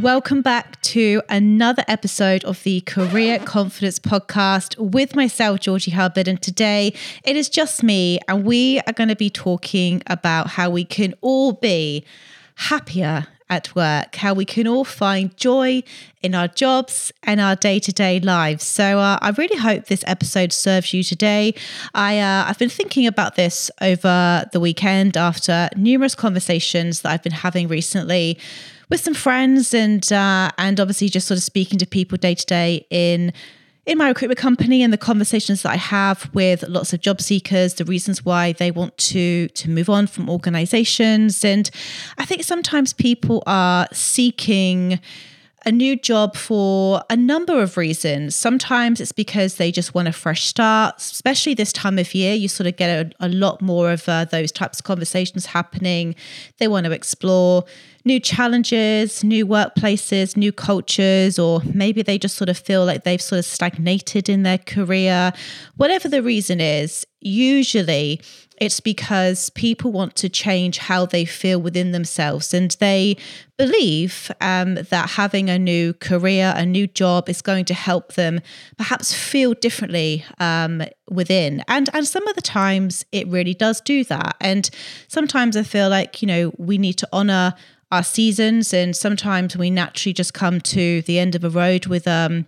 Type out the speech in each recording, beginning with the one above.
Welcome back to another episode of the Career Confidence Podcast with myself, Georgie Hubbard. And today it is just me, and we are going to be talking about how we can all be happier at work, how we can all find joy in our jobs and our day-to-day lives. So I really hope this episode serves you today. I've been thinking about this over the weekend after numerous conversations that I've been having recently with some friends and obviously just sort of speaking to people day-to-day in my recruitment company, and the conversations that I have with lots of job seekers, the reasons why they want to move on from organizations. And I think sometimes people are seeking a new job for a number of reasons. Sometimes it's because they just want a fresh start, especially this time of year. You sort of get a lot more of those types of conversations happening. They want to explore new challenges, new workplaces, new cultures, or maybe they just sort of feel like they've sort of stagnated in their career. Whatever the reason is, usually it's because people want to change how they feel within themselves, and they believe that having a new career, a new job is going to help them perhaps feel differently within. And some of the times it really does do that. And sometimes I feel like, we need to honor our seasons, and sometimes we naturally just come to the end of a road within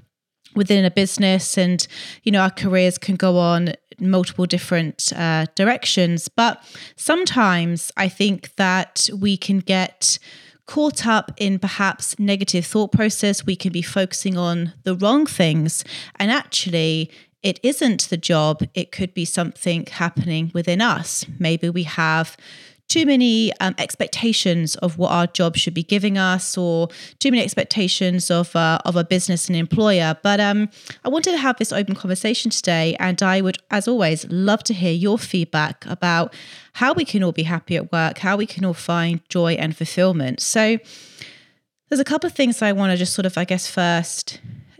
a business, and our careers can go on multiple different directions. But sometimes I think that we can get caught up in perhaps negative thought process. We can be focusing on the wrong things, and actually it isn't the job. It could be something happening within us. Maybe we have too many expectations of what our job should be giving us, or too many expectations of a business and employer. But I wanted to have this open conversation today, and I would, as always, love to hear your feedback about how we can all be happy at work, how we can all find joy and fulfillment. So there's a couple of things I want to just sort of, first,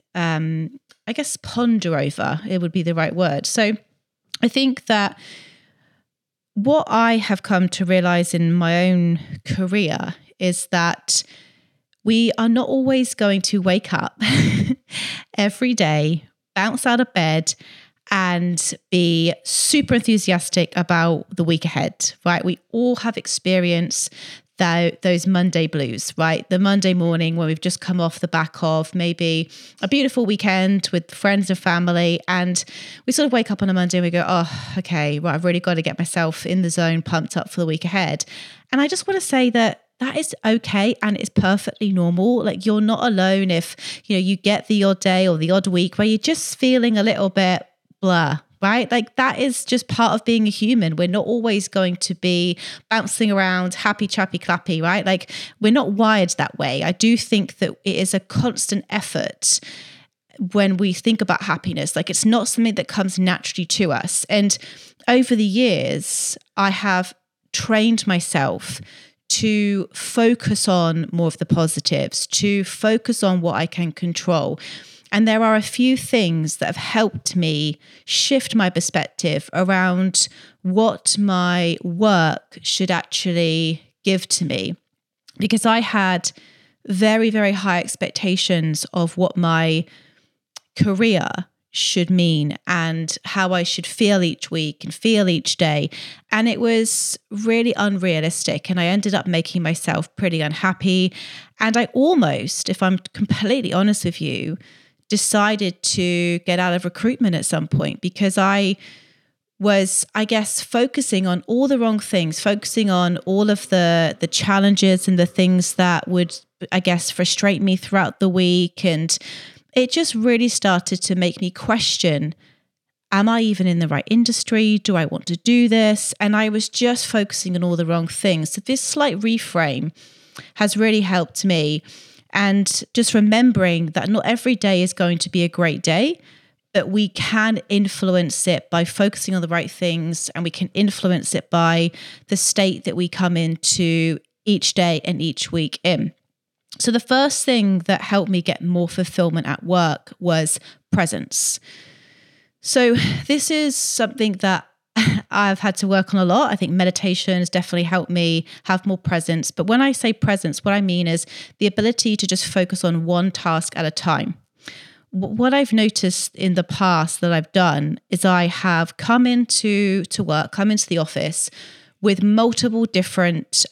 ponder over, it would be the right word. So I think that what I have come to realize in my own career is that we are not always going to wake up every day, bounce out of bed, and be super enthusiastic about the week ahead, right? We all have experienced those Monday blues, right? The Monday morning when we've just come off the back of maybe a beautiful weekend with friends and family, and we sort of wake up on a Monday and we go, oh, okay, well, I've really got to get myself in the zone, pumped up for the week ahead. And I just want to say that is okay, and it's perfectly normal. Like, you're not alone if, you get the odd day or the odd week where you're just feeling a little bit blah, right? Like, that is just part of being a human. We're not always going to be bouncing around happy, chappy, clappy, right? Like, we're not wired that way. I do think that it is a constant effort when we think about happiness. Like, it's not something that comes naturally to us. And over the years, I have trained myself to focus on more of the positives, to focus on what I can control. And there are a few things that have helped me shift my perspective around what my work should actually give to me. Because I had very, very high expectations of what my career should mean and how I should feel each week and feel each day. And it was really unrealistic. And I ended up making myself pretty unhappy. And I almost, if I'm completely honest with you, decided to get out of recruitment at some point, because I was, focusing on all the wrong things, focusing on all of the challenges and the things that would, frustrate me throughout the week. And it just really started to make me question, am I even in the right industry? Do I want to do this? And I was just focusing on all the wrong things. So this slight reframe has really helped me. And just remembering that not every day is going to be a great day, but we can influence it by focusing on the right things, and we can influence it by the state that we come into each day and each week in. So the first thing that helped me get more fulfillment at work was presence. So this is something that I've had to work on a lot. I think meditation has definitely helped me have more presence. But when I say presence, what I mean is the ability to just focus on one task at a time. What I've noticed in the past that I've done is I have come into the office with multiple different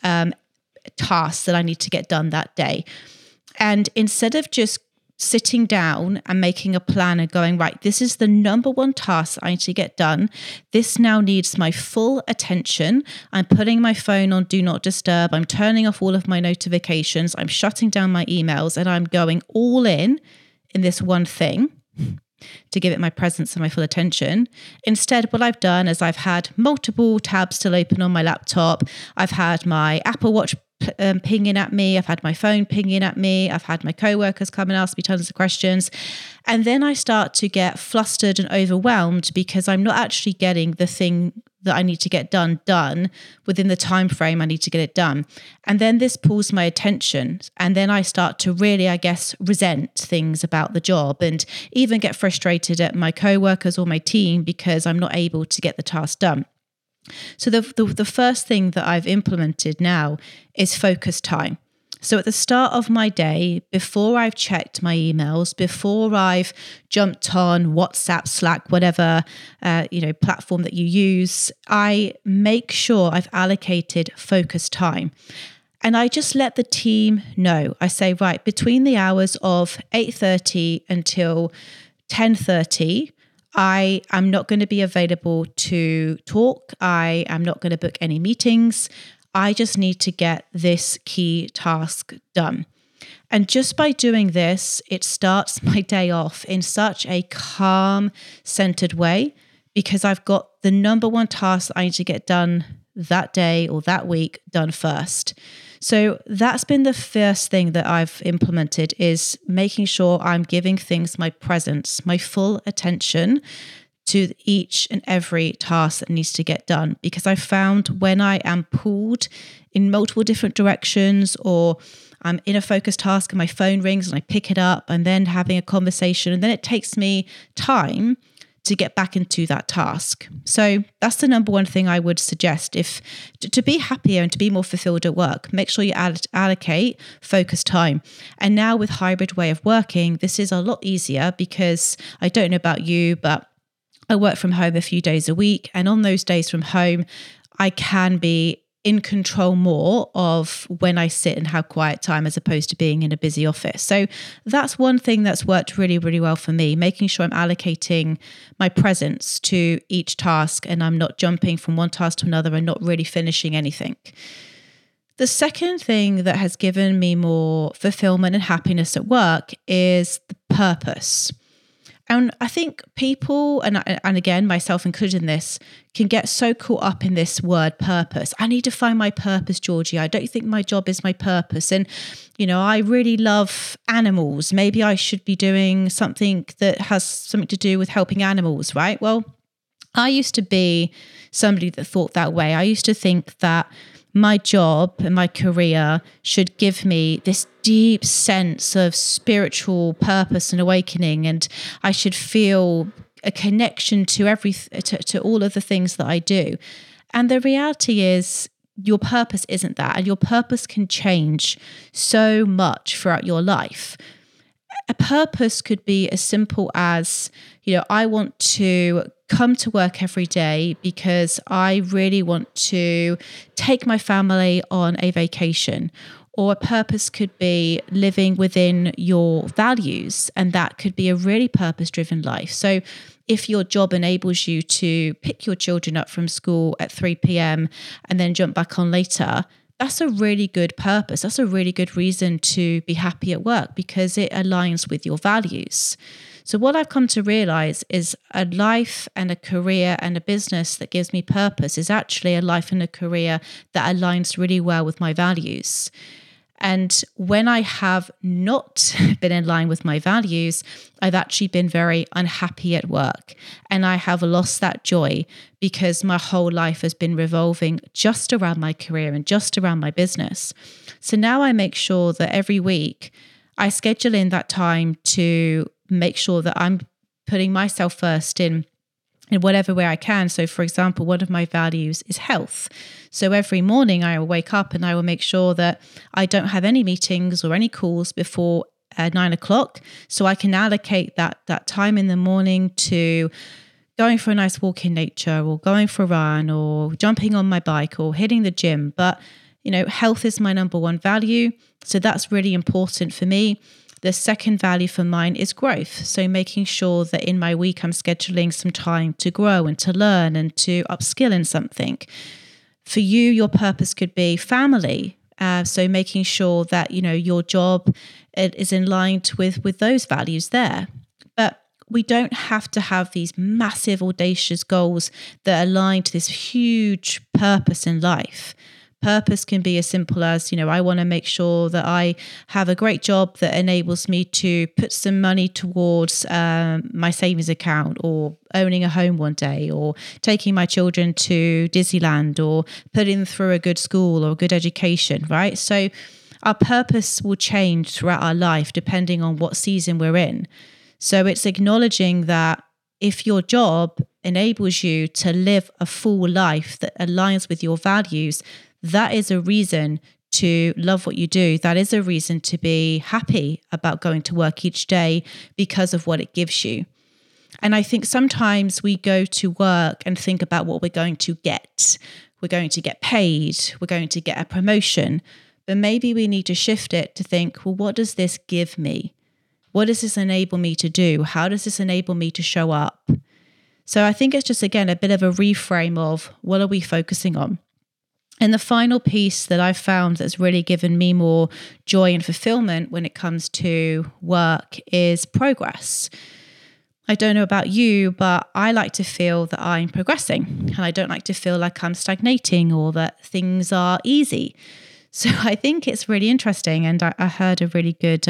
tasks that I need to get done that day. And instead of just sitting down and making a plan and going, right, this is the number one task I need to get done. This now needs my full attention. I'm putting my phone on do not disturb. I'm turning off all of my notifications. I'm shutting down my emails, and I'm going all in this one thing to give it my presence and my full attention. Instead, what I've done is I've had multiple tabs still open on my laptop. I've had my Apple Watch pinging at me. I've had my phone pinging at me. I've had my coworkers come and ask me tons of questions. And then I start to get flustered and overwhelmed because I'm not actually getting the thing that I need to get done within the time frame I need to get it done. And then this pulls my attention. And then I start to really, I guess, resent things about the job and even get frustrated at my coworkers or my team because I'm not able to get the task done. So the first thing that I've implemented now is focus time. So at the start of my day, before I've checked my emails, before I've jumped on WhatsApp, Slack, whatever platform that you use, I make sure I've allocated focus time. And I just let the team know. I say, right, between the hours of 8:30 until 10:30, I am not going to be available to talk. I am not going to book any meetings. I just need to get this key task done. And just by doing this, it starts my day off in such a calm, centered way because I've got the number one task that I need to get done that day or that week done first. So that's been the first thing that I've implemented, is making sure I'm giving things my presence, my full attention to each and every task that needs to get done. Because I found when I am pulled in multiple different directions, or I'm in a focused task and my phone rings and I pick it up and then having a conversation, and then it takes me time to get back into that task. So that's the number one thing I would suggest. If to be happier and to be more fulfilled at work, make sure you allocate focus time. And now with hybrid way of working, this is a lot easier because I don't know about you, but I work from home a few days a week. And on those days from home, I can be in control more of when I sit and have quiet time as opposed to being in a busy office. So that's one thing that's worked really, really well for me, making sure I'm allocating my presence to each task and I'm not jumping from one task to another and not really finishing anything. The second thing that has given me more fulfillment and happiness at work is the purpose. And I think people, and again, myself included in this, can get so caught up in this word purpose. I need to find my purpose, Georgie. I don't think my job is my purpose. And, I really love animals. Maybe I should be doing something that has something to do with helping animals, right? Well, I used to be somebody that thought that way. I used to think that my job and my career should give me this deep sense of spiritual purpose and awakening, and I should feel a connection to to all of the things that I do. And the reality is, your purpose isn't that, and your purpose can change so much throughout your life. A purpose could be as simple as, I want to come to work every day because I really want to take my family on a vacation. Or a purpose could be living within your values, and that could be a really purpose-driven life. So if your job enables you to pick your children up from school at 3 p.m. and then jump back on later, that's a really good purpose. That's a really good reason to be happy at work because it aligns with your values. So what I've come to realize is a life and a career and a business that gives me purpose is actually a life and a career that aligns really well with my values. And when I have not been in line with my values, I've actually been very unhappy at work. And I have lost that joy because my whole life has been revolving just around my career and just around my business. So now I make sure that every week I schedule in that time to make sure that I'm putting myself first in in whatever way I can. So for example, one of my values is health. So every morning I will wake up and I will make sure that I don't have any meetings or any calls before 9 o'clock. So I can allocate that time in the morning to going for a nice walk in nature, or going for a run, or jumping on my bike, or hitting the gym. But, health is my number one value. So that's really important for me. The second value for mine is growth. So making sure that in my week, I'm scheduling some time to grow and to learn and to upskill in something. For you, your purpose could be family. So making sure that, your job is in line with those values there. But we don't have to have these massive, audacious goals that align to this huge purpose in life. Purpose can be as simple as, I want to make sure that I have a great job that enables me to put some money towards my savings account, or owning a home one day, or taking my children to Disneyland, or putting them through a good school or a good education, right? So our purpose will change throughout our life depending on what season we're in. So it's acknowledging that if your job enables you to live a full life that aligns with your values, that is a reason to love what you do. That is a reason to be happy about going to work each day because of what it gives you. And I think sometimes we go to work and think about what we're going to get. We're going to get paid. We're going to get a promotion. But maybe we need to shift it to think, well, what does this give me? What does this enable me to do? How does this enable me to show up? So I think it's just, again, a bit of a reframe of what are we focusing on? And the final piece that I've found that's really given me more joy and fulfillment when it comes to work is progress. I don't know about you, but I like to feel that I'm progressing, and I don't like to feel like I'm stagnating or that things are easy. So I think it's really interesting. And I heard a really good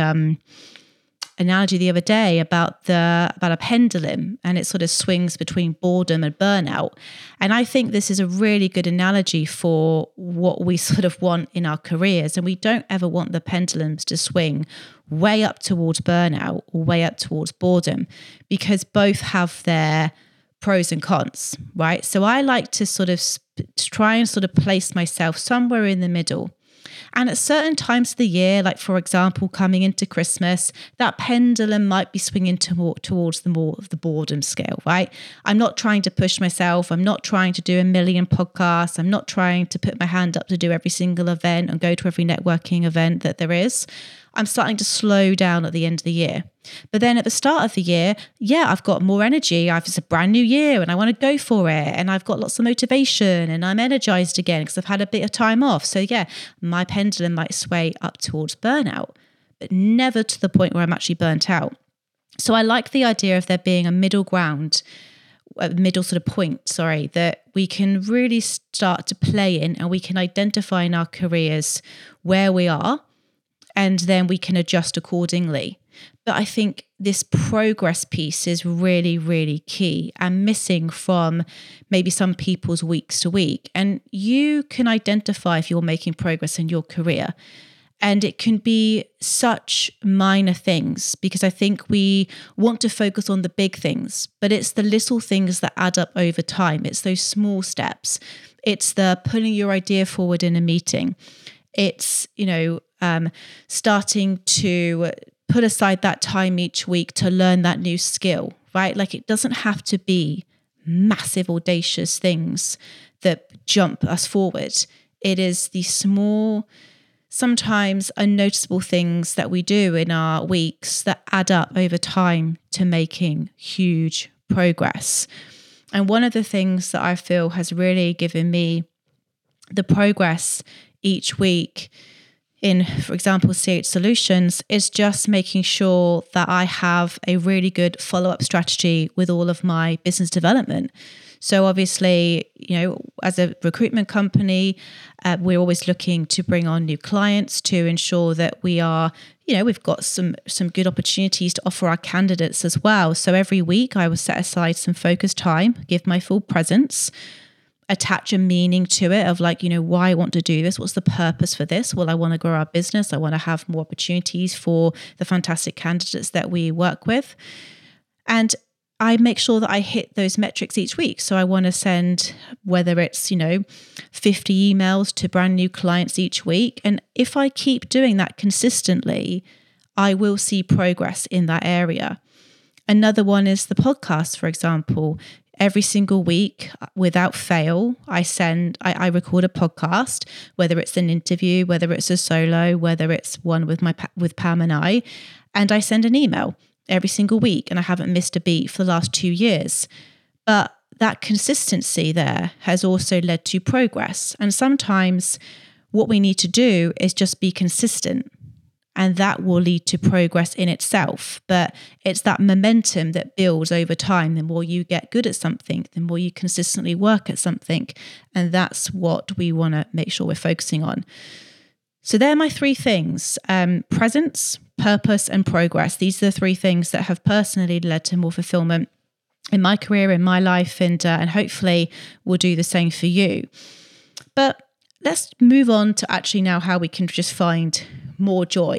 analogy the other day about a pendulum, and it sort of swings between boredom and burnout. And I think this is a really good analogy for what we sort of want in our careers. And we don't ever want the pendulums to swing way up towards burnout or way up towards boredom, because both have their pros and cons, right? So I like to sort of try and sort of place myself somewhere in the middle. And at certain times of the year, like for example, coming into Christmas, that pendulum might be swinging towards the more of the boredom scale, right? I'm not trying to push myself. I'm not trying to do a million podcasts. I'm not trying to put my hand up to do every single event and go to every networking event that there is. I'm starting to slow down at the end of the year. But then at the start of the year, I've got more energy. It's a brand new year and I want to go for it. And I've got lots of motivation and I'm energized again because I've had a bit of time off. So my pendulum might sway up towards burnout, but never to the point where I'm actually burnt out. So I like the idea of there being a middle ground, a middle sort of point, that we can really start to play in, and we can identify in our careers where we are, and then we can adjust accordingly. But I think this progress piece is really, really key and missing from maybe some people's weeks to week. And you can identify if you're making progress in your career. And it can be such minor things, because I think we want to focus on the big things, but it's the little things that add up over time. It's those small steps. It's the putting your idea forward in a meeting. It's, starting to put aside that time each week to learn that new skill, right? Like, it doesn't have to be massive, audacious things that jump us forward. It is the small, sometimes unnoticeable things that we do in our weeks that add up over time to making huge progress. And one of the things that I feel has really given me the progress each week in, for example, CH Solutions, is just making sure that I have a really good follow-up strategy with all of my business development. So obviously, as a recruitment company, we're always looking to bring on new clients to ensure that we are, we've got some good opportunities to offer our candidates as well. So every week I will set aside some focused time, give my full presence, attach a meaning to it of why I want to do this. What's the purpose for this? Well, I want to grow our business. I want to have more opportunities for the fantastic candidates that we work with. And I make sure that I hit those metrics each week. So I want to send, whether it's, 50 emails to brand new clients each week. And if I keep doing that consistently, I will see progress in that area. Another one is the podcast, for example. Every single week, without fail, I record a podcast, whether it's an interview, whether it's a solo, whether it's one with Pam and I send an email every single week, and I haven't missed a beat for the last 2 years. But that consistency there has also led to progress. And sometimes what we need to do is just be consistent, and that will lead to progress in itself. But it's that momentum that builds over time. The more you get good at something, the more you consistently work at something. And that's what we want to make sure we're focusing on. So they're my 3 things: presence, purpose, and progress. These are the 3 things that have personally led to more fulfillment in my career, in my life, and hopefully will do the same for you. But let's move on to actually now how we can just find more joy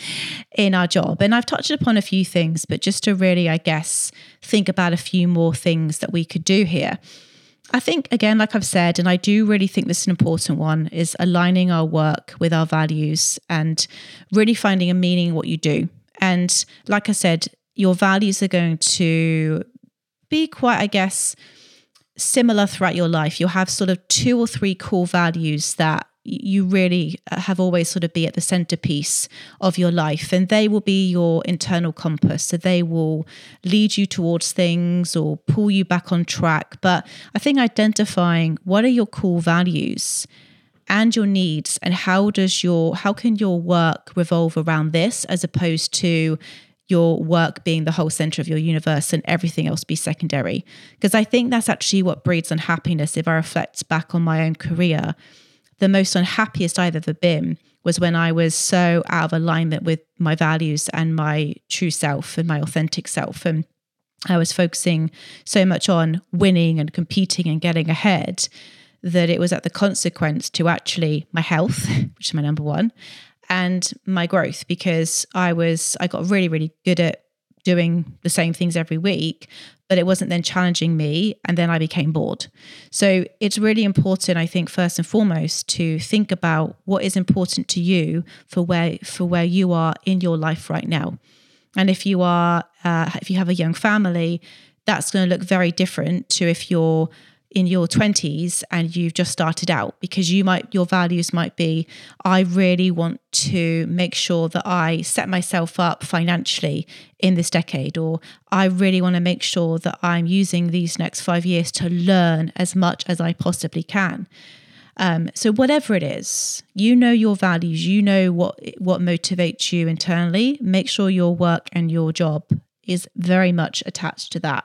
in our job. And I've touched upon a few things, but just to really, I guess, think about a few more things that we could do here. I think, again, like I've said, and I do really think this is an important one, is aligning our work with our values and really finding a meaning in what you do. And like I said, your values are going to be quite, I guess, similar throughout your life. You'll have sort of 2 or 3 core values that you really have always sort of be at the centerpiece of your life, and they will be your internal compass. So they will lead you towards things or pull you back on track. But I think identifying what are your core values and your needs, and how can your work revolve around this, as opposed to your work being the whole center of your universe and everything else be secondary. Because I think that's actually what breeds unhappiness. If I reflect back on my own career, the most unhappiest I've ever been was when I was so out of alignment with my values and my true self and my authentic self. And I was focusing so much on winning and competing and getting ahead that it was at the consequence to actually my health, which is my number one, and my growth, because I got really, really good at doing the same things every week, but it wasn't then challenging me, and then I became bored. So it's really important, I think, first and foremost, to think about what is important to you for where you are in your life right now. And if you have a young family, that's going to look very different to if you're in your 20s and you've just started out, because your values might be, I really want to make sure that I set myself up financially in this decade, or I really want to make sure that I'm using these next 5 years to learn as much as I possibly can. So whatever it is, your values, what motivates you internally. Make sure your work and your job is very much attached to that.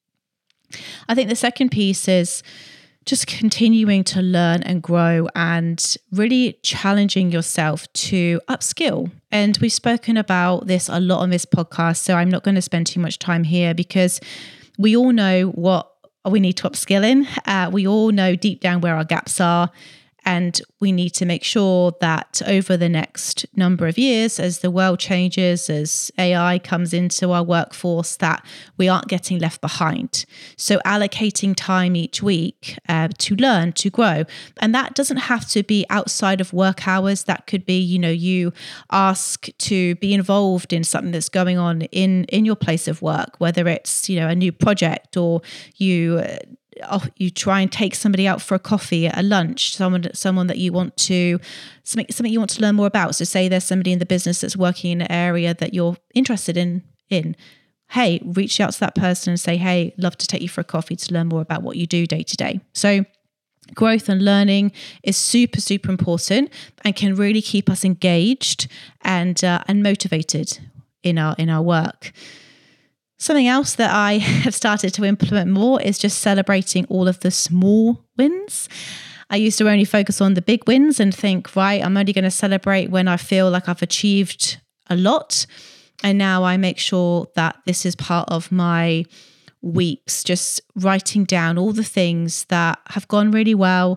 I think the second piece is just continuing to learn and grow and really challenging yourself to upskill. And we've spoken about this a lot on this podcast, so I'm not going to spend too much time here, because we all know what we need to upskill in. We all know deep down where our gaps are. And we need to make sure that over the next number of years, as the world changes, as AI comes into our workforce, that we aren't getting left behind. So allocating time each week to learn, to grow. And that doesn't have to be outside of work hours. That could be, you ask to be involved in something that's going on in your place of work, whether it's, a new project, or you try and take somebody out for a coffee, a lunch, someone that you want to, something you want to learn more about. So say there's somebody in the business that's working in an area that you're interested in. Hey, reach out to that person and say, hey, love to take you for a coffee to learn more about what you do day to day. So growth and learning is super, super important and can really keep us engaged and motivated in our work. Something else that I have started to implement more is just celebrating all of the small wins. I used to only focus on the big wins and think, right, I'm only going to celebrate when I feel like I've achieved a lot. And now I make sure that this is part of my weeks, just writing down all the things that have gone really well,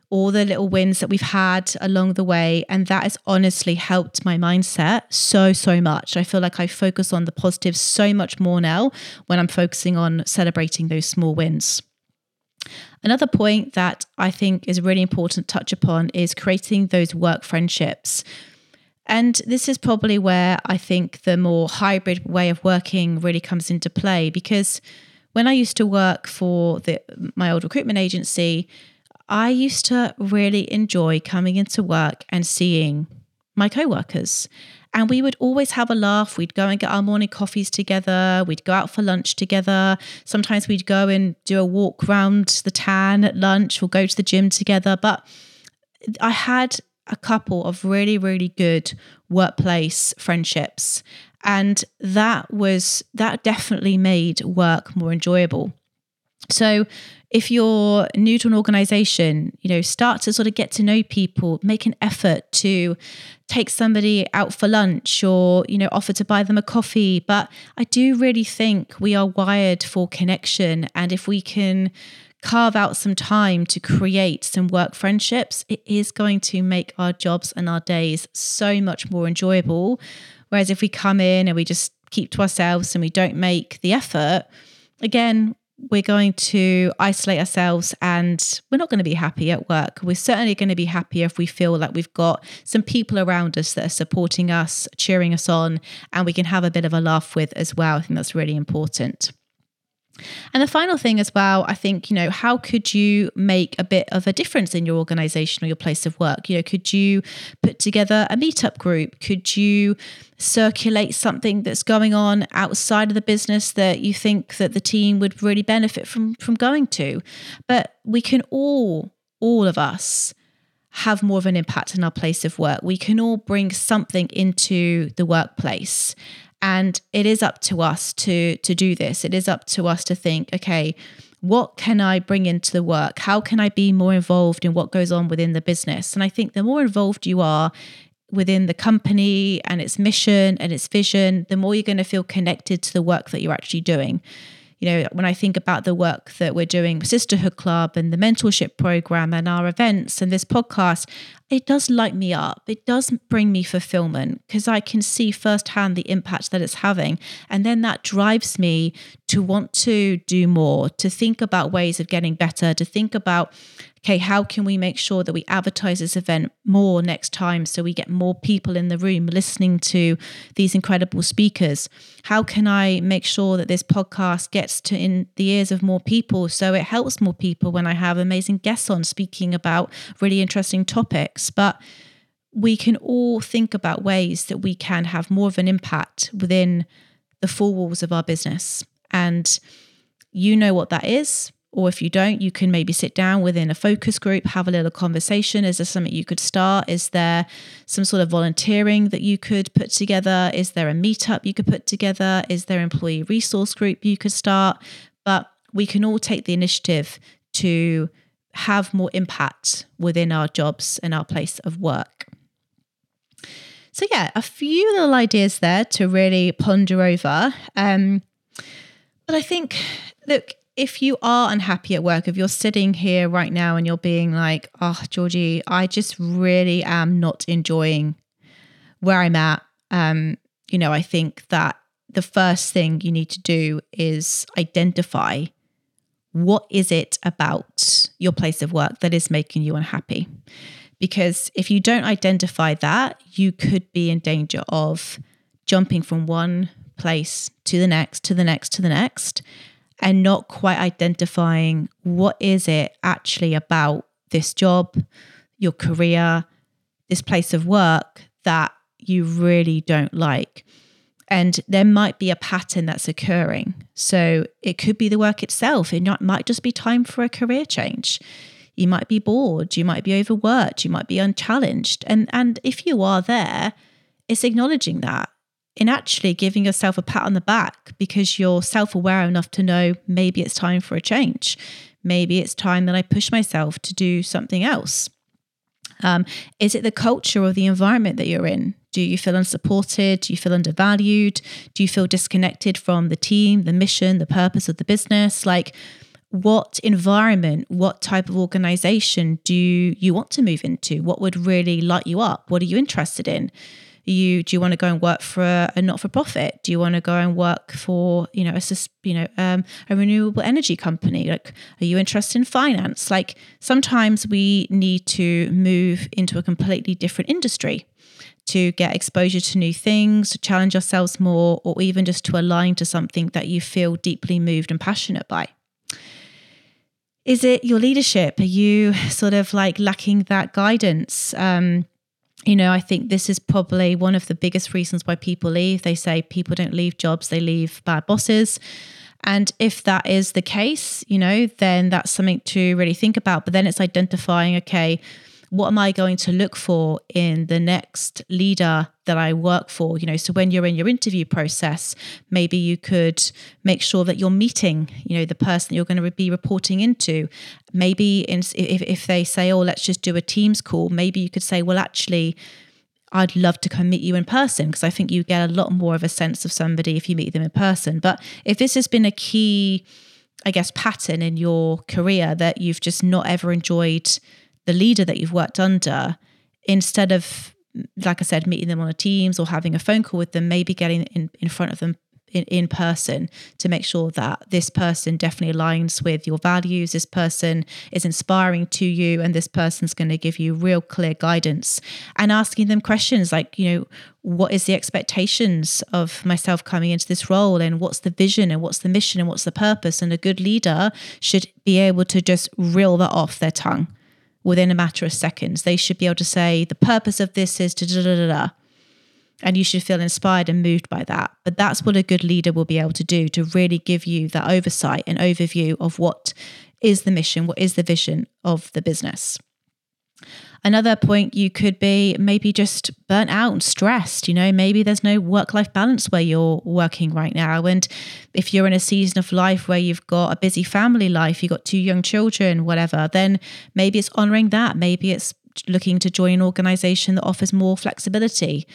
all the little wins that we've had along the way. And that has honestly helped my mindset so much. I feel like I focus on the positives so much more now when I'm focusing on celebrating those small wins. Another point that I think is really important to touch upon is creating those work friendships. And this is probably where I think the more hybrid way of working really comes into play, because when I used to work for my old recruitment agency, I used to really enjoy coming into work and seeing my coworkers. And we would always have a laugh. We'd go and get our morning coffees together. We'd go out for lunch together. Sometimes we'd go and do a walk around the town at lunch or go to the gym together. But I had a couple of really, really good workplace friendships. And that definitely made work more enjoyable. So if you're new to an organization, start to sort of get to know people, make an effort to take somebody out for lunch or, offer to buy them a coffee. But I do really think we are wired for connection. And if we can carve out some time to create some work friendships, it is going to make our jobs and our days so much more enjoyable. Whereas if we come in and we just keep to ourselves and we don't make the effort, again, we're going to isolate ourselves and we're not going to be happy at work. We're certainly going to be happier if we feel like we've got some people around us that are supporting us, cheering us on, and we can have a bit of a laugh with as well. I think that's really important. And the final thing as well, I think, how could you make a bit of a difference in your organization or your place of work? Could you put together a meetup group? Could you circulate something that's going on outside of the business that you think that the team would really benefit from going to? But we can all of us have more of an impact in our place of work. We can all bring something into the workplace. And it is up to us to do this. It is up to us to think, okay, what can I bring into the work? How can I be more involved in what goes on within the business? And I think the more involved you are within the company and its mission and its vision, the more you're going to feel connected to the work that you're actually doing. When I think about the work that we're doing with Sisterhood Club and the mentorship program and our events and this podcast, it does light me up. It does bring me fulfillment because I can see firsthand the impact that it's having. And then that drives me to want to do more, to think about ways of getting better, to think about, okay, how can we make sure that we advertise this event more next time so we get more people in the room listening to these incredible speakers? How can I make sure that this podcast gets to in the ears of more people so it helps more people when I have amazing guests on speaking about really interesting topics? But we can all think about ways that we can have more of an impact within the four walls of our business. And you know what that is. Or if you don't, you can maybe sit down within a focus group, have a little conversation. Is there something you could start? Is there some sort of volunteering that you could put together? Is there a meetup you could put together? Is there an employee resource group you could start? But we can all take the initiative to have more impact within our jobs and our place of work. So yeah, a few little ideas there to really ponder over. But I think, look, if you are unhappy at work, if you're sitting here right now and you're being like, oh, Georgie, I just really am not enjoying where I'm at. I think that the first thing you need to do is identify what is it about your place of work that is making you unhappy. Because if you don't identify that, you could be in danger of jumping from one place to the next, to the next, to the next, and not quite identifying what is it actually about this job, your career, this place of work that you really don't like. And there might be a pattern that's occurring. So it could be the work itself. It might just be time for a career change. You might be bored. You might be overworked. You might be unchallenged. And if you are there, it's acknowledging that and actually giving yourself a pat on the back because you're self-aware enough to know maybe it's time for a change. Maybe it's time that I push myself to do something else. Is it the culture or the environment that you're in? Do you feel unsupported? Do you feel undervalued? Do you feel disconnected from the team, the mission, the purpose of the business? Like what environment, what type of organization do you want to move into? What would really light you up? What are you interested in? Do you want to go and work for a not-for-profit? Do you want to go and work for, a renewable energy company? Like, are you interested in finance? Like, sometimes we need to move into a completely different industry to get exposure to new things, to challenge ourselves more, or even just to align to something that you feel deeply moved and passionate by. Is it your leadership? Are you sort of like lacking that guidance? I think this is probably one of the biggest reasons why people leave. They say people don't leave jobs, they leave bad bosses. And if that is the case, then that's something to really think about. But then it's identifying, okay, what am I going to look for in the next leader that I work for? So when you're in your interview process, maybe you could make sure that you're meeting, the person you're going to be reporting into. Maybe if they say, oh, let's just do a Teams call, maybe you could say, well, actually, I'd love to come meet you in person, because I think you get a lot more of a sense of somebody if you meet them in person. But if this has been a key, I guess, pattern in your career that you've just not ever enjoyed the leader that you've worked under, instead of, like I said, meeting them on a Teams or having a phone call with them, maybe getting in front of them in person to make sure that this person definitely aligns with your values, this person is inspiring to you, and this person's going to give you real clear guidance, and asking them questions like, what is the expectations of myself coming into this role, and what's the vision, and what's the mission, and what's the purpose? And a good leader should be able to just reel that off their tongue within a matter of seconds. They should be able to say, the purpose of this is da-da-da-da-da. And you should feel inspired and moved by that. But that's what a good leader will be able to do, to really give you that oversight and overview of what is the mission, what is the vision of the business. Another point, you could be maybe just burnt out and stressed. Maybe there's no work-life balance where you're working right now. And if you're in a season of life where you've got a busy family life, you've got 2 young children, whatever, then maybe it's honoring that. Maybe it's looking to join an organization that offers more flexibility.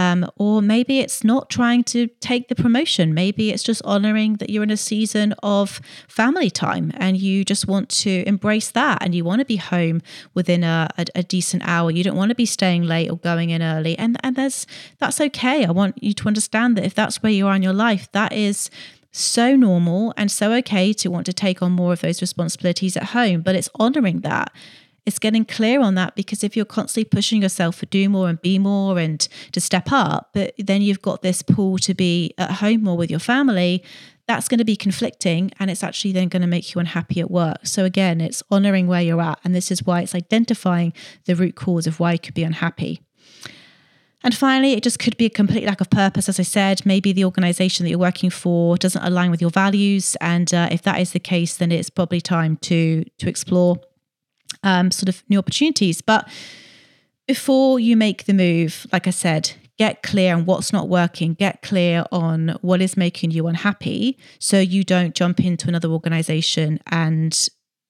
Or maybe it's not trying to take the promotion. Maybe it's just honoring that you're in a season of family time and you just want to embrace that, and you want to be home within a decent hour. You don't want to be staying late or going in early. And that's okay. I want you to understand that if that's where you are in your life, that is so normal and so okay to want to take on more of those responsibilities at home. But it's honoring that. It's getting clear on that, because if you're constantly pushing yourself to do more and be more and to step up, but then you've got this pull to be at home more with your family, that's going to be conflicting, and it's actually then going to make you unhappy at work. So again, it's honoring where you're at. And this is why it's identifying the root cause of why you could be unhappy. And finally, it just could be a complete lack of purpose. As I said, maybe the organization that you're working for doesn't align with your values. And if that is the case, then it's probably time to explore sort of new opportunities. But before you make the move, like I said, get clear on what's not working, get clear on what is making you unhappy, so you don't jump into another organization and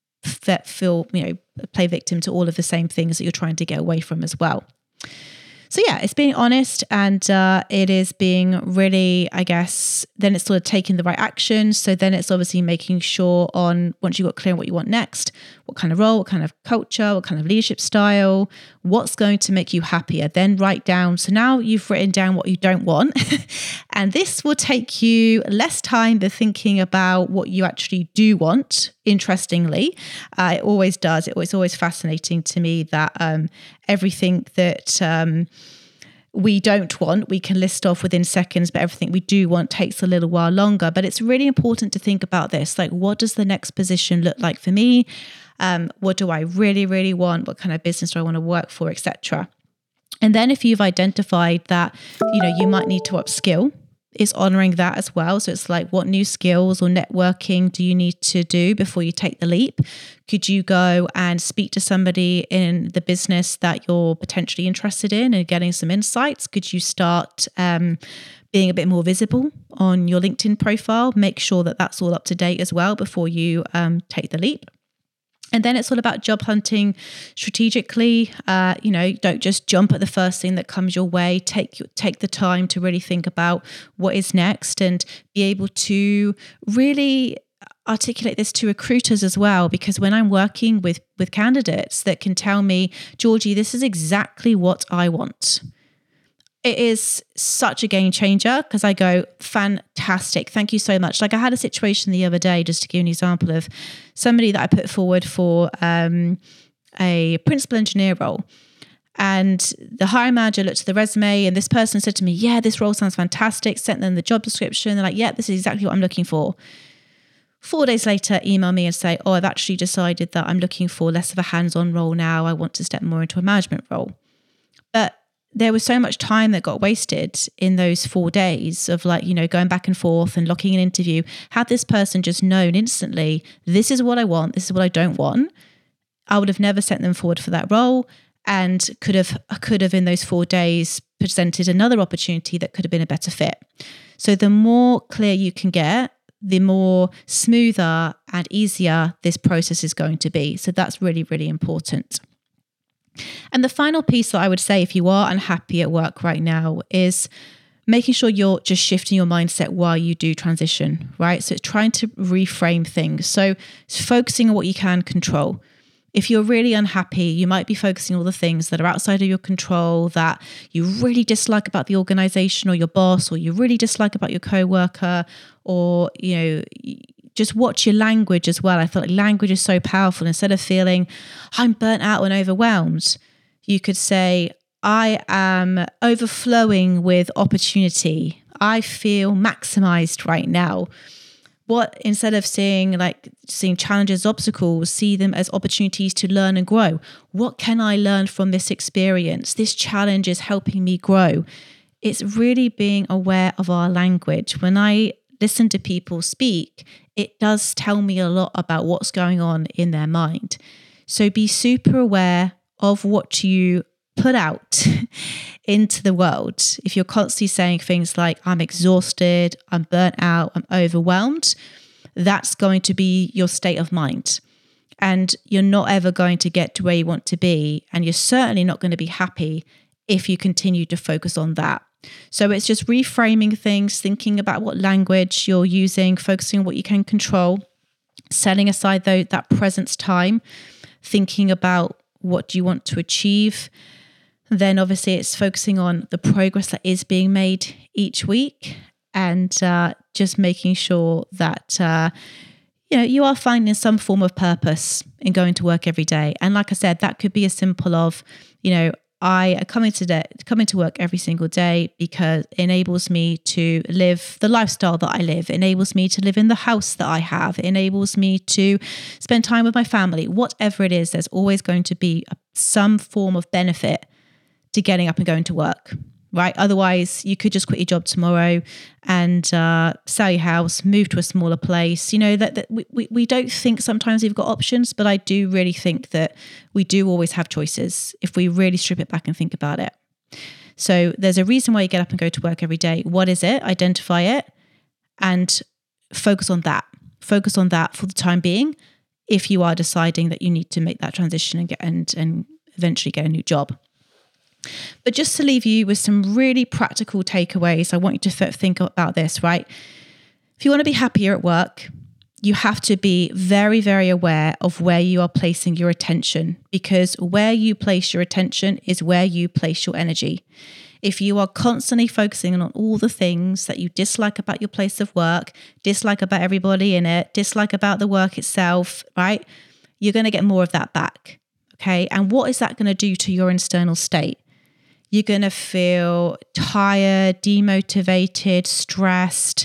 play victim to all of the same things that you're trying to get away from as well. So yeah, it's being honest, and it is being really, I guess, then it's sort of taking the right action. So then it's obviously making sure on, once you've got clear on what you want next, what kind of role, what kind of culture, what kind of leadership style, what's going to make you happier, then write down. So now you've written down what you don't want. And this will take you less time than thinking about what you actually do want. Interestingly, it always does. It's always fascinating to me that everything that we don't want, we can list off within seconds, but everything we do want takes a little while longer. But it's really important to think about this. Like, what does the next position look like for me? What do I really, really want? What kind of business do I want to work for, etc. And then if you've identified that, you might need to upskill, is honoring that as well. So it's like, what new skills or networking do you need to do before you take the leap? Could you go and speak to somebody in the business that you're potentially interested in and getting some insights? Could you start being a bit more visible on your LinkedIn profile? Make sure that that's all up to date as well before you take the leap. And then it's all about job hunting strategically. Don't just jump at the first thing that comes your way. Take the time to really think about what is next and be able to really articulate this to recruiters as well, because when I'm working with candidates that can tell me, Georgie, this is exactly what I want, it is such a game changer, because I go, fantastic, thank you so much. Like I had a situation the other day, just to give you an example of somebody that I put forward for a principal engineer role. And the hiring manager looked at the resume, and this person said to me, yeah, this role sounds fantastic, sent them the job description. They're like, yeah, this is exactly what I'm looking for. 4 days later, email me and say, oh, I've actually decided that I'm looking for less of a hands-on role now. I want to step more into a management role. But there was so much time that got wasted in those 4 days of going back and forth and locking an interview. Had this person just known instantly, this is what I want, this is what I don't want, I would have never sent them forward for that role, and could have in those 4 days presented another opportunity that could have been a better fit. So the more clear you can get, the more smoother and easier this process is going to be. So that's really, really important. And the final piece that I would say, if you are unhappy at work right now, is making sure you're just shifting your mindset while you do transition, right? So it's trying to reframe things. So it's focusing on what you can control. If you're really unhappy, you might be focusing on all the things that are outside of your control, that you really dislike about the organization or your boss, or you really dislike about your coworker, or, just watch your language as well. I feel like language is so powerful. Instead of feeling, I'm burnt out and overwhelmed, you could say, I am overflowing with opportunity. I feel maximized right now. Instead of seeing challenges, obstacles, see them as opportunities to learn and grow. What can I learn from this experience? This challenge is helping me grow. It's really being aware of our language. When I listen to people speak, it does tell me a lot about what's going on in their mind. So be super aware of what you put out into the world. If you're constantly saying things like, I'm exhausted, I'm burnt out, I'm overwhelmed, that's going to be your state of mind. And you're not ever going to get to where you want to be. And you're certainly not going to be happy if you continue to focus on that. So it's just reframing things, thinking about what language you're using, focusing on what you can control, setting aside that presence time, thinking about what you want to achieve. Then obviously it's focusing on the progress that is being made each week, and just making sure that you are finding some form of purpose in going to work every day. And like I said, that could be as simple of, I coming to work every single day because it enables me to live the lifestyle that I live. It enables me to live in the house that I have. It enables me to spend time with my family. Whatever it is, there's always going to be some form of benefit to getting up and going to work, right? Otherwise, you could just quit your job tomorrow and sell your house, move to a smaller place. That we don't think sometimes we've got options, but I do really think that we do always have choices if we really strip it back and think about it. So there's a reason why you get up and go to work every day. What is it? Identify it and focus on that. Focus on that for the time being, if you are deciding that you need to make that transition and eventually get a new job. But just to leave you with some really practical takeaways, I want you to think about this, right? If you want to be happier at work, you have to be very, very aware of where you are placing your attention, because where you place your attention is where you place your energy. If you are constantly focusing on all the things that you dislike about your place of work, dislike about everybody in it, dislike about the work itself, right? You're going to get more of that back, okay? And what is that going to do to your internal state? You're going to feel tired, demotivated, stressed.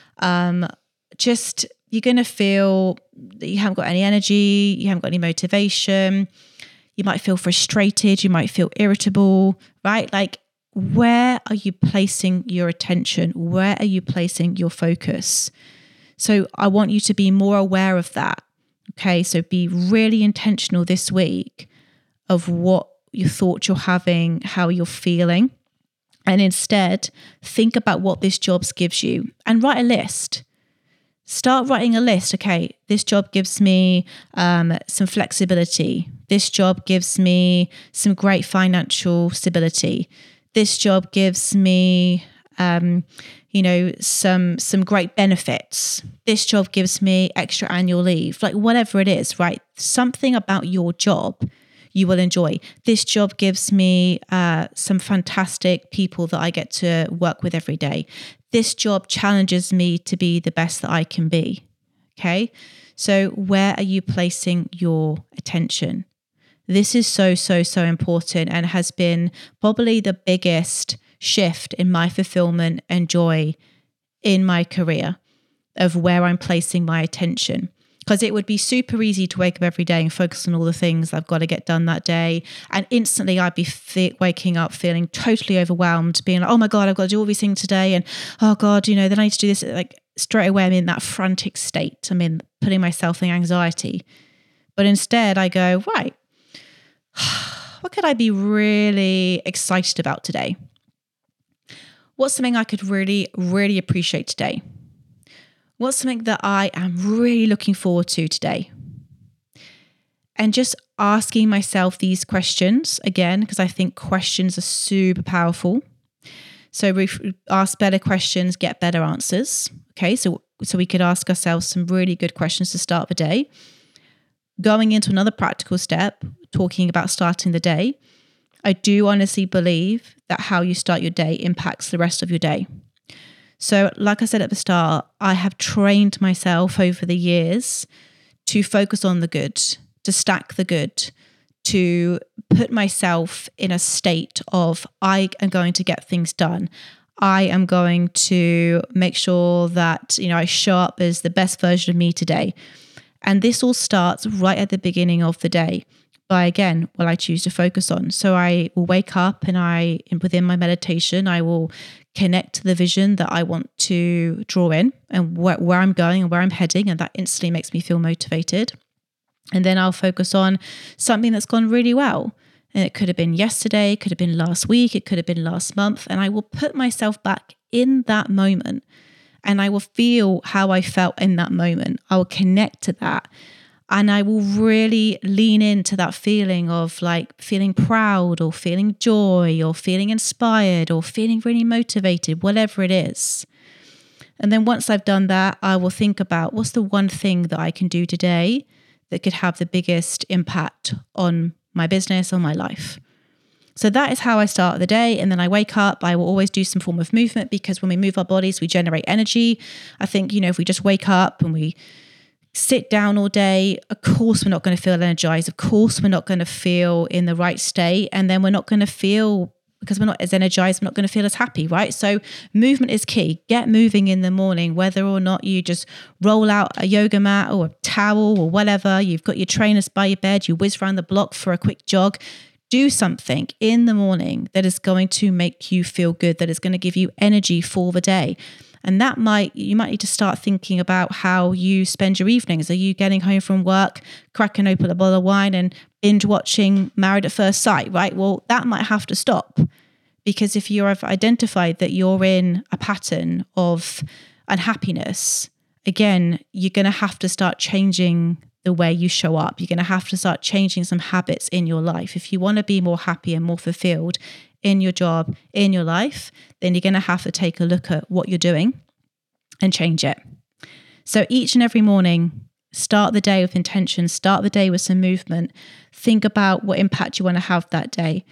You're going to feel that you haven't got any energy, you haven't got any motivation. You might feel frustrated, you might feel irritable, right? Like, where are you placing your attention? Where are you placing your focus? So I want you to be more aware of that. Okay, so be really intentional this week of what your thoughts you're having, how you're feeling, and instead think about what this job gives you and write a list. Start writing a list. Okay, this job gives me some flexibility. This job gives me some great financial stability. This job gives me, some great benefits. This job gives me extra annual leave, like whatever it is, right? Something about your job you will enjoy. This job gives me some fantastic people that I get to work with every day. This job challenges me to be the best that I can be. Okay. So where are you placing your attention? This is so, so, so important, and has been probably the biggest shift in my fulfillment and joy in my career, of where I'm placing my attention. Because it would be super easy to wake up every day and focus on all the things I've got to get done that day. And instantly I'd be waking up feeling totally overwhelmed, being like, oh my God, I've got to do all these things today. And oh God, then I need to do this. Like straight away, I'm in that frantic state. I'm in putting myself in anxiety. But instead I go, right, what could I be really excited about today? What's something I could really, really appreciate today? What's something that I am really looking forward to today? And just asking myself these questions again, because I think questions are super powerful. So we ask better questions, get better answers. Okay, so we could ask ourselves some really good questions to start the day. Going into another practical step, talking about starting the day, I do honestly believe that how you start your day impacts the rest of your day. So like I said at the start, I have trained myself over the years to focus on the good, to stack the good, to put myself in a state of I am going to get things done. I am going to make sure that, I show up as the best version of me today. And this all starts right at the beginning of the day by, again, what I choose to focus on. So I will wake up and within my meditation, I will connect to the vision that I want to draw in and where I'm going and where I'm heading. And that instantly makes me feel motivated. And then I'll focus on something that's gone really well. And it could have been yesterday, it could have been last week, it could have been last month. And I will put myself back in that moment and I will feel how I felt in that moment. I will connect to that. And I will really lean into that feeling of like feeling proud or feeling joy or feeling inspired or feeling really motivated, whatever it is. And then once I've done that, I will think about what's the one thing that I can do today that could have the biggest impact on my business or my life. So that is how I start the day. And then I wake up, I will always do some form of movement, because when we move our bodies, we generate energy. I think, if we just wake up and we sit down all day, of course we're not going to feel energized. Of course we're not going to feel in the right state. And then we're not going to feel, because we're not as energized, we're not going to feel as happy, right? So movement is key. Get moving in the morning, whether or not you just roll out a yoga mat or a towel or whatever. You've got your trainers by your bed, you whiz around the block for a quick jog. Do something in the morning that is going to make you feel good, that is going to give you energy for the day. And you might need to start thinking about how you spend your evenings. Are you getting home from work, cracking open a bottle of wine and binge watching Married at First Sight, right? Well, that might have to stop, because if you have identified that you're in a pattern of unhappiness, again, you're going to have to start changing the way you show up. You're going to have to start changing some habits in your life. If you want to be more happy and more fulfilled in your job, in your life, then you're going to have to take a look at what you're doing and change it. So each and every morning, start the day with intention, start the day with some movement, think about what impact you want to have that day.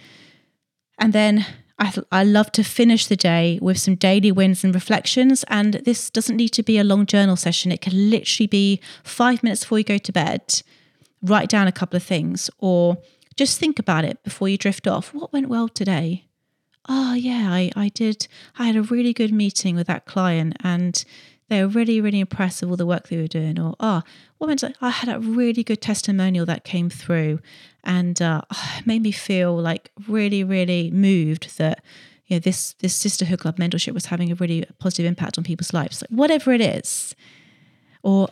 And then I love to finish the day with some daily wins and reflections. And this doesn't need to be a long journal session. It can literally be 5 minutes before you go to bed. Write down a couple of things, or just think about it before you drift off. What went well today? Oh yeah, I did. I had a really good meeting with that client and they were really, really impressed with all the work they were doing. Or, I had a really good testimonial that came through and it made me feel like really, really moved that this Sisterhood Club mentorship was having a really positive impact on people's lives. Like, whatever it is. Or,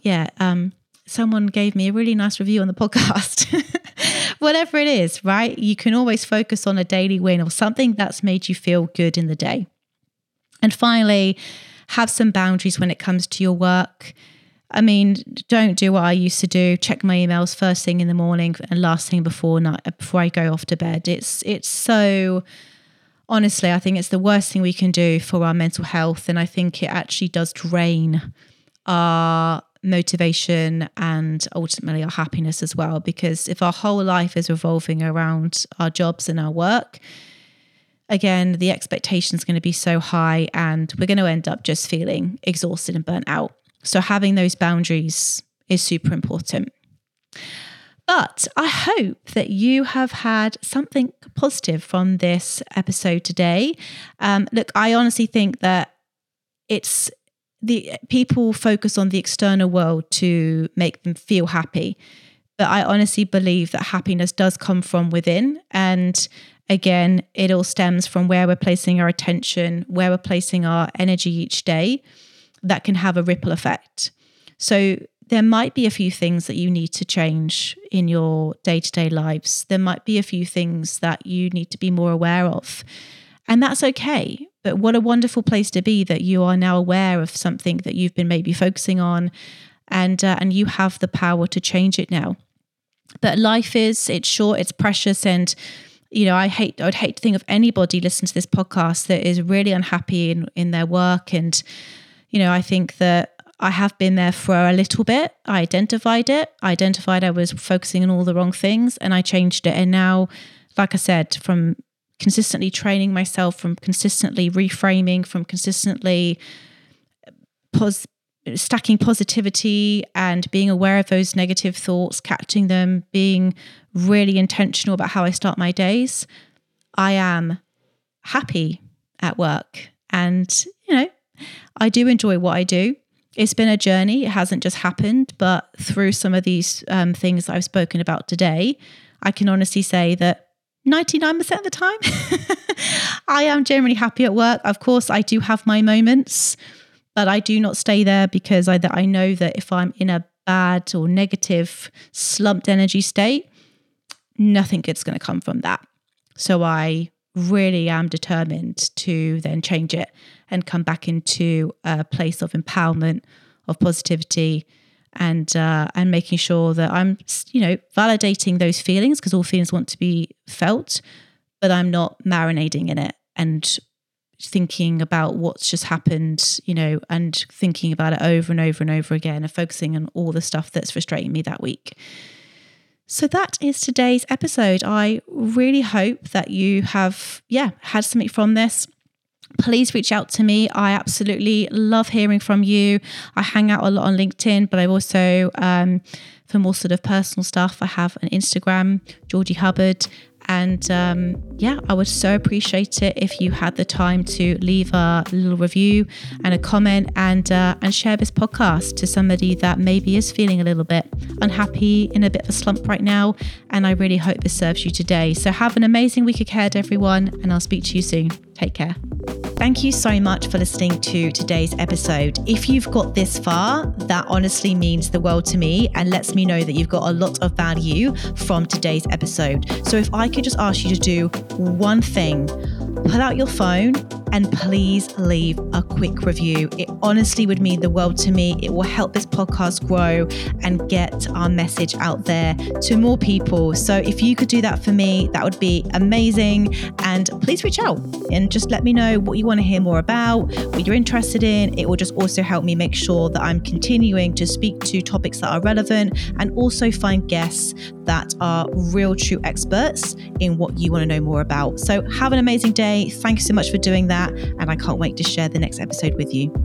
someone gave me a really nice review on the podcast. Whatever it is, right? You can always focus on a daily win or something that's made you feel good in the day. And finally, have some boundaries when it comes to your work. I mean, don't do what I used to do. Check my emails first thing in the morning and last thing before I go off to bed. It's so honestly, I think it's the worst thing we can do for our mental health. And I think it actually does drain our motivation and ultimately our happiness as well. Because if our whole life is revolving around our jobs and our work, again, the expectation is going to be so high and we're going to end up just feeling exhausted and burnt out. So having those boundaries is super important. But I hope that you have had something positive from this episode today. Look, I honestly think that it's the people focus on the external world to make them feel happy. But I honestly believe that happiness does come from within. And again, it all stems from where we're placing our attention, where we're placing our energy each day. That can have a ripple effect. So there might be a few things that you need to change in your day-to-day lives. There might be a few things that you need to be more aware of. And that's okay. But what a wonderful place to be that you are now aware of something that you've been maybe focusing on and you have the power to change it now. But it's short, it's precious. And, I would hate to think of anybody listening to this podcast that is really unhappy in their work. And, I think that I have been there for a little bit. I identified I was focusing on all the wrong things and I changed it. And now, like I said, from consistently training myself, from consistently reframing, from consistently stacking positivity and being aware of those negative thoughts, catching them, being really intentional about how I start my days, I am happy at work. And, I do enjoy what I do. It's been a journey. It hasn't just happened, but through some of these things that I've spoken about today, I can honestly say that 99% of the time, I am generally happy at work. Of course, I do have my moments, but I do not stay there because I know that if I'm in a bad or negative slumped energy state, nothing good's going to come from that. So I really am determined to then change it and come back into a place of empowerment, of positivity, and making sure that I'm, validating those feelings, because all feelings want to be felt, but I'm not marinating in it and thinking about what's just happened, and thinking about it over and over and over again and focusing on all the stuff that's frustrating me that week. So that is today's episode. I really hope that you have, had something from this. Please reach out to me. I absolutely love hearing from you. I hang out a lot on LinkedIn, but I've also, for more sort of personal stuff, I have an Instagram, Georgie Hubbard. And I would so appreciate it if you had the time to leave a little review and a comment and share this podcast to somebody that maybe is feeling a little bit unhappy, in a bit of a slump right now. And I really hope this serves you today. So have an amazing week ahead, everyone, and I'll speak to you soon. Take care. Thank you so much for listening to today's episode. If you've got this far, that honestly means the world to me and lets me know that you've got a lot of value from today's episode. So if I could just ask you to do one thing, pull out your phone and please leave a quick review. It honestly would mean the world to me. It will help this podcast grow and get our message out there to more people. So if you could do that for me, that would be amazing. And please reach out and just let me know what you want to hear more about, what you're interested in. It will just also help me make sure that I'm continuing to speak to topics that are relevant and also find guests that are real true experts in what you want to know more about. So have an amazing day. Thank you so much for doing that. And I can't wait to share the next episode with you.